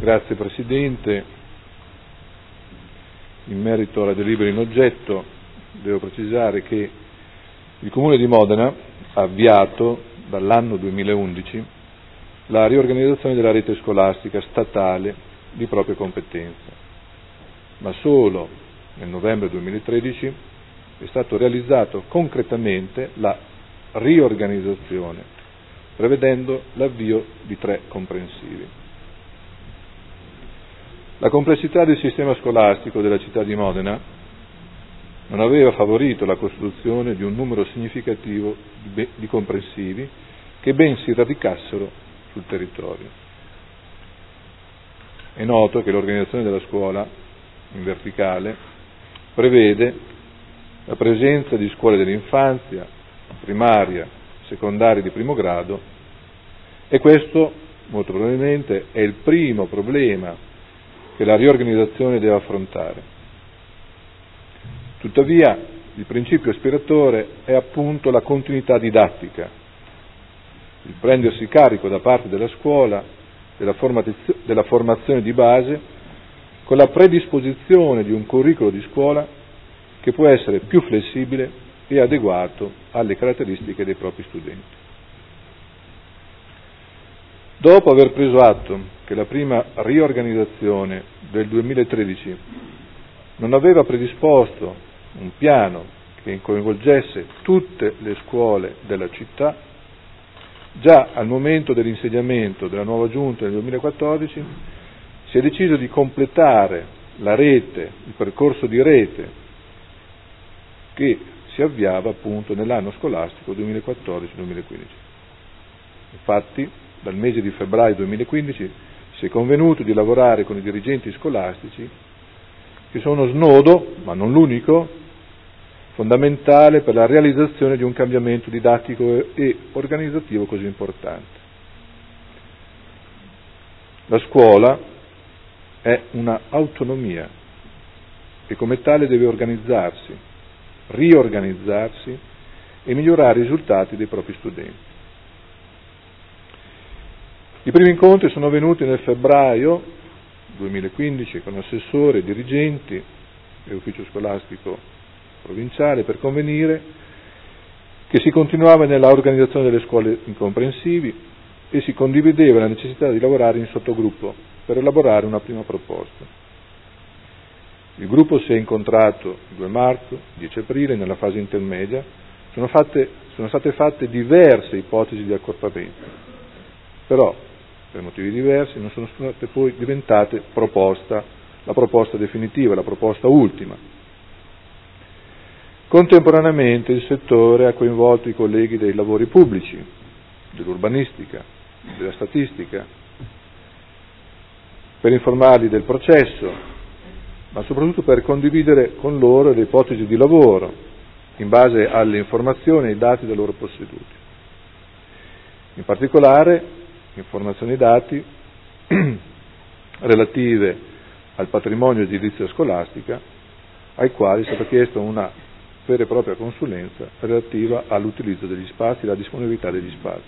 Grazie Presidente. In merito alla delibera in oggetto, devo precisare che il Comune di Modena ha avviato dall'anno 2011 la riorganizzazione della rete scolastica statale di propria competenza, ma solo nel novembre 2013 è stato realizzato concretamente la riorganizzazione, prevedendo l'avvio di 3 comprensivi. La complessità del sistema scolastico della città di Modena non aveva favorito la costruzione di un numero significativo di comprensivi che ben si radicassero sul territorio. È noto che l'organizzazione della scuola in verticale prevede la presenza di scuole dell'infanzia, primaria, secondaria di primo grado, e questo molto probabilmente è il primo problema che la riorganizzazione deve affrontare. Tuttavia, il principio ispiratore è appunto la continuità didattica, il prendersi carico da parte della scuola della formazione di base con la predisposizione di un curriculum di scuola che può essere più flessibile e adeguato alle caratteristiche dei propri studenti. Dopo aver preso atto che la prima riorganizzazione del 2013 non aveva predisposto un piano che coinvolgesse tutte le scuole della città, già al momento dell'insediamento della nuova giunta nel 2014 si è deciso di completare la rete, il percorso di rete che si avviava appunto nell'anno scolastico 2014-2015. Infatti, dal mese di febbraio 2015 si è convenuto di lavorare con i dirigenti scolastici, che sono snodo, ma non l'unico, fondamentale per la realizzazione di un cambiamento didattico e organizzativo così importante. La scuola è una autonomia e come tale deve organizzarsi, riorganizzarsi e migliorare i risultati dei propri studenti. I primi incontri sono avvenuti nel febbraio 2015 con assessori e dirigenti dell'ufficio scolastico provinciale per convenire che si continuava nella organizzazione delle scuole incomprensivi e si condivideva la necessità di lavorare in sottogruppo per elaborare una prima proposta. Il gruppo si è incontrato il 2 marzo, 10 aprile, nella fase intermedia. Sono state fatte diverse ipotesi di accorpamento, però per motivi diversi non sono state poi diventate la proposta definitiva, la proposta ultima. Contemporaneamente il settore ha coinvolto i colleghi dei lavori pubblici, dell'urbanistica, della statistica, per informarli del processo, ma soprattutto per condividere con loro le ipotesi di lavoro in base alle informazioni e ai dati da loro posseduti. In particolare informazioni e dati relative al patrimonio edilizio scolastica, ai quali è stata chiesta una vera e propria consulenza relativa all'utilizzo degli spazi e alla disponibilità degli spazi.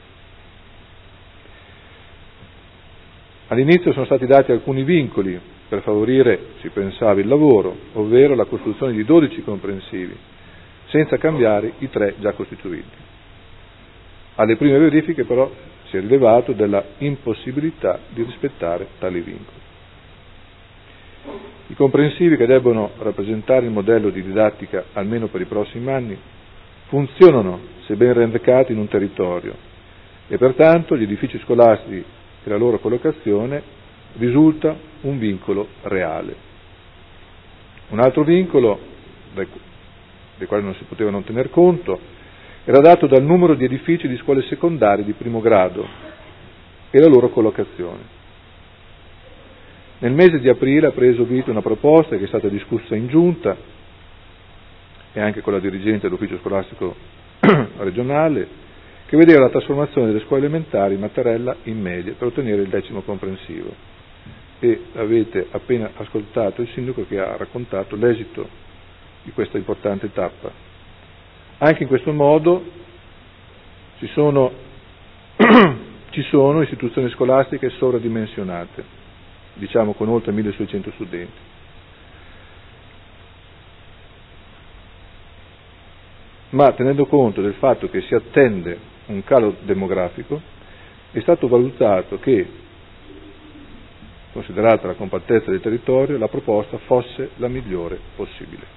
All'inizio sono stati dati alcuni vincoli per favorire, si pensava, il lavoro, ovvero la costruzione di 12 comprensivi, senza cambiare i 3 già costituiti. Alle prime verifiche però si è rilevato della impossibilità di rispettare tali vincoli. I comprensivi, che debbono rappresentare il modello di didattica almeno per i prossimi anni, funzionano se ben radicati in un territorio e pertanto gli edifici scolastici e la loro collocazione risulta un vincolo reale. Un altro vincolo, dei quali non si poteva non tener conto, era dato dal numero di edifici di scuole secondarie di primo grado e la loro collocazione. Nel mese di aprile ha preso vita una proposta che è stata discussa in giunta e anche con la dirigente dell'ufficio scolastico regionale, che vedeva la trasformazione delle scuole elementari Mattarella in medie per ottenere il 10° comprensivo. E avete appena ascoltato il sindaco che ha raccontato l'esito di questa importante tappa. Anche in questo modo ci sono istituzioni scolastiche sovradimensionate diciamo con oltre 1600 studenti. Ma tenendo conto del fatto che si attende un calo demografico, è stato valutato che, considerata la compattezza del territorio, la proposta fosse la migliore possibile.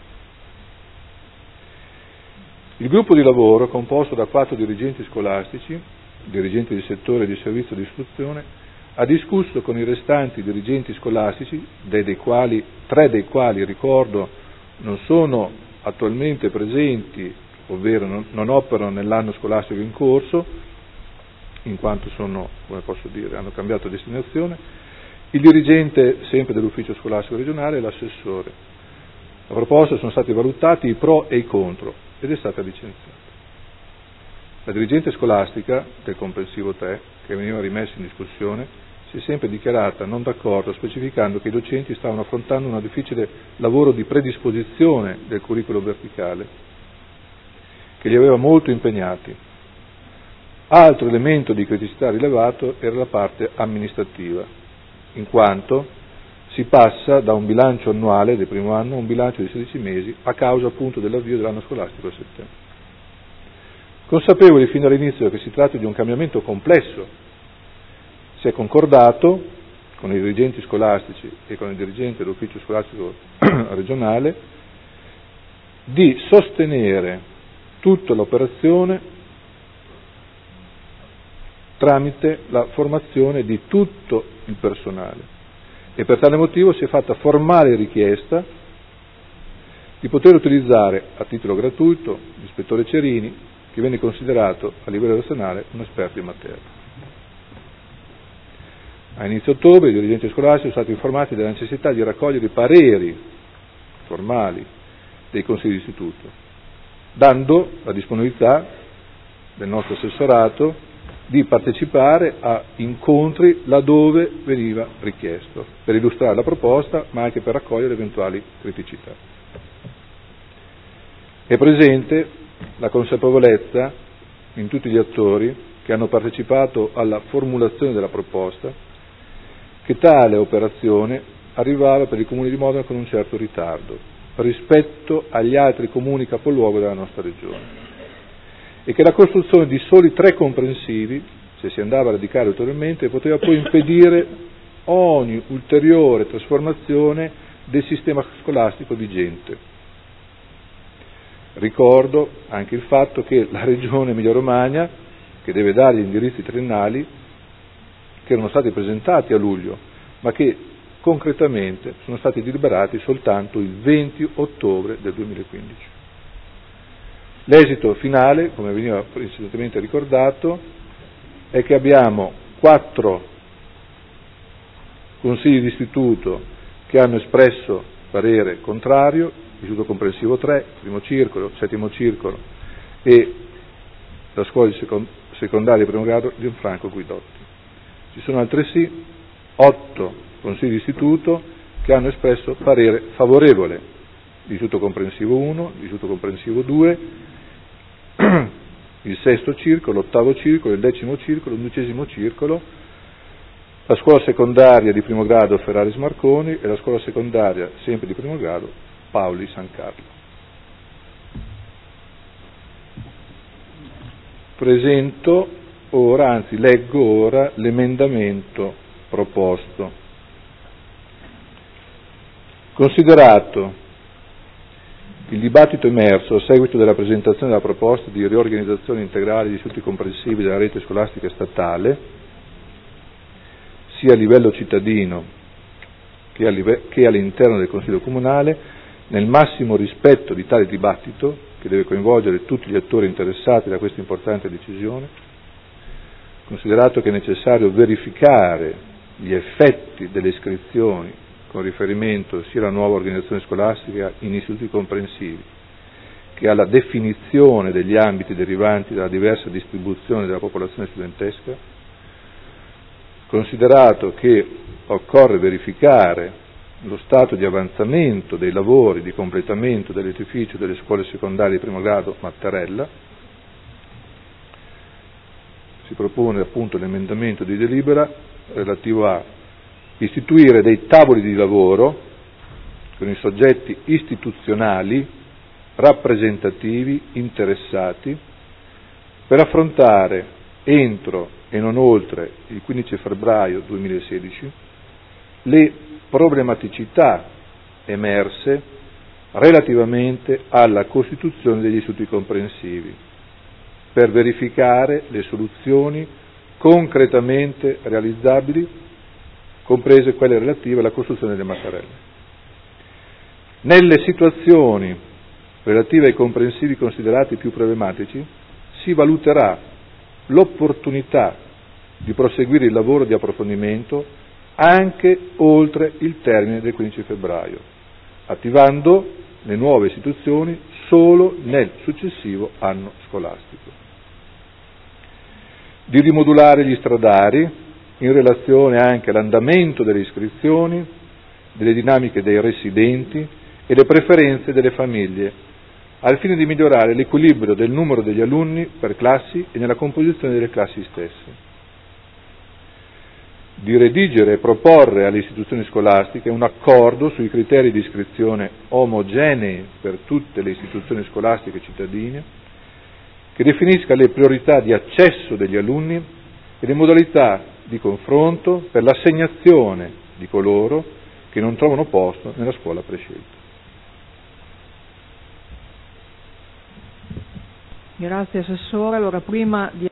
Il gruppo di lavoro, composto da 4 dirigenti scolastici, dirigenti del settore di servizio di istruzione, ha discusso con i restanti dirigenti scolastici, 3 dei quali, ricordo, non sono attualmente presenti, ovvero non operano nell'anno scolastico in corso, in quanto sono, come posso dire, hanno cambiato destinazione, il dirigente sempre dell'ufficio scolastico regionale e l'assessore. La proposta sono stati valutati i pro e i contro ed è stata licenziata. La dirigente scolastica del comprensivo 3, che veniva rimessa in discussione, si è sempre dichiarata non d'accordo, specificando che i docenti stavano affrontando un difficile lavoro di predisposizione del curriculum verticale, che li aveva molto impegnati. Altro elemento di criticità rilevato era la parte amministrativa, in quanto si passa da un bilancio annuale del primo anno a un bilancio di 16 mesi a causa appunto dell'avvio dell'anno scolastico a settembre. Consapevoli fin dall'inizio che si tratta di un cambiamento complesso, si è concordato con i dirigenti scolastici e con il dirigente dell'ufficio scolastico regionale di sostenere tutta l'operazione tramite la formazione di tutto il personale. E per tale motivo si è fatta formale richiesta di poter utilizzare a titolo gratuito l'ispettore Cerini, che viene considerato a livello nazionale un esperto in materia. A inizio ottobre i dirigenti scolastici sono stati informati della necessità di raccogliere i pareri formali dei consigli di istituto, dando la disponibilità del nostro assessorato di partecipare a incontri laddove veniva richiesto, per illustrare la proposta, ma anche per raccogliere eventuali criticità. È presente la consapevolezza in tutti gli attori che hanno partecipato alla formulazione della proposta che tale operazione arrivava per il Comune di Modena con un certo ritardo rispetto agli altri comuni capoluogo della nostra regione, e che la costruzione di soli 3 comprensivi, se si andava a radicare ulteriormente, poteva poi impedire ogni ulteriore trasformazione del sistema scolastico vigente. Ricordo anche il fatto che la Regione Emilia-Romagna, che deve dare gli indirizzi triennali, che erano stati presentati a luglio, ma che concretamente sono stati deliberati soltanto il 20 ottobre del 2015. L'esito finale, come veniva precedentemente ricordato, è che abbiamo 4 consigli di istituto che hanno espresso parere contrario, istituto comprensivo 3, primo circolo, settimo circolo e la scuola secondaria di primo grado Gianfranco Guidotti. Ci sono altresì 8 consigli di istituto che hanno espresso parere favorevole, l'istituto comprensivo 1, l'istituto comprensivo 2, il sesto circolo, l'8° circolo, il 10° circolo, l'11° circolo, la scuola secondaria di primo grado Ferraris Marconi e la scuola secondaria sempre di primo grado Paoli San Carlo. Presento ora, anzi leggo ora l'emendamento proposto. Considerato il dibattito emerso a seguito della presentazione della proposta di riorganizzazione integrale di istituti comprensivi della rete scolastica statale, sia a livello cittadino che all'interno del Consiglio Comunale, nel massimo rispetto di tale dibattito, che deve coinvolgere tutti gli attori interessati da questa importante decisione, considerato che è necessario verificare gli effetti delle iscrizioni con riferimento sia alla nuova organizzazione scolastica in istituti comprensivi che alla definizione degli ambiti derivanti dalla diversa distribuzione della popolazione studentesca, considerato che occorre verificare lo stato di avanzamento dei lavori di completamento dell'edificio delle scuole secondarie di primo grado Mattarella, si propone appunto l'emendamento di delibera relativo a istituire dei tavoli di lavoro con i soggetti istituzionali, rappresentativi, interessati, per affrontare entro e non oltre il 15 febbraio 2016 le problematicità emerse relativamente alla costituzione degli istituti comprensivi, per verificare le soluzioni concretamente realizzabili, comprese quelle relative alla costruzione delle mattarelle. Nelle situazioni relative ai comprensivi considerati più problematici si valuterà l'opportunità di proseguire il lavoro di approfondimento anche oltre il termine del 15 febbraio, attivando le nuove istituzioni solo nel successivo anno scolastico. Di rimodulare gli stradari in relazione anche all'andamento delle iscrizioni, delle dinamiche dei residenti e le preferenze delle famiglie, al fine di migliorare l'equilibrio del numero degli alunni per classi e nella composizione delle classi stesse. Di redigere e proporre alle istituzioni scolastiche un accordo sui criteri di iscrizione omogenei per tutte le istituzioni scolastiche cittadine, che definisca le priorità di accesso degli alunni e le modalità di confronto per l'assegnazione di coloro che non trovano posto nella scuola prescelta. Grazie Assessore. Allora, prima di